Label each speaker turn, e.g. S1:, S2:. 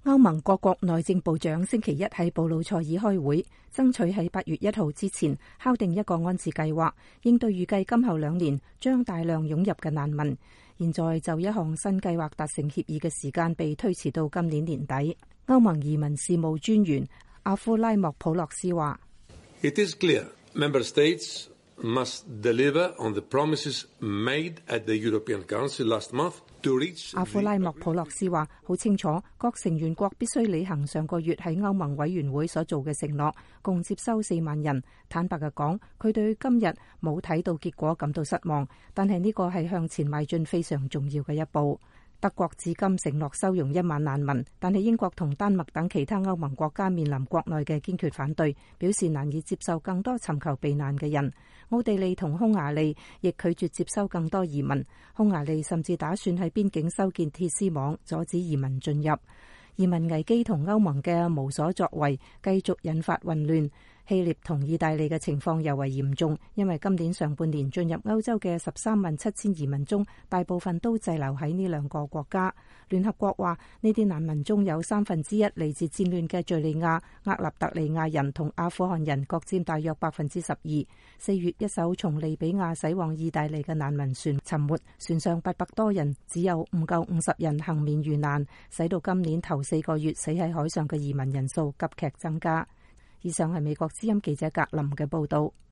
S1: 歐盟各國內政部長星期一喺布魯塞爾開會，爭取喺8月1號之前敲定一個安置計劃，應對預計今後2年將大量湧入嘅難民。現在就一項新計劃達成協議嘅時間被推遲到今年年底。歐盟移民事務專員阿夫拉莫普洛斯話
S2: ：It is clear, member states must deliver on the promises made at the European Council last month.
S1: 阿夫拉莫普洛斯話：好清楚，各成員國必須履行上個月喺歐盟委員會所做嘅承諾，共接收4萬人。坦白嘅講，佢對今日冇睇到結果感到失望，但係呢個係向前邁進非常重要嘅一步。德國至今承諾收容1萬難民，但係英國同丹麥等其他歐盟國家面臨國內嘅堅決反對，表示難以接受更多尋求避難嘅人。奧地利同匈牙利亦拒絕接收更多移民，匈牙利甚至打算喺邊境修建鐵絲網，阻止移民進入。移民危機同歐盟嘅無所作為繼續引發混亂。希臘同意大利嘅情況尤為嚴重，因為今年上半年進入歐洲嘅137000移民中，大部分都滯留喺呢2個國家。聯合國話，呢啲難民中有1/3嚟自戰亂嘅敘利亞、厄立特里亞人同阿富汗人，各佔大約12%。4月一艘從利比亞駛往意大利嘅難民船沉沒，船上800多人，只有唔夠50人幸免遇難，使到今年頭4個月死喺海上嘅移民人數急劇增加。以上係美國之音記者格林嘅報道。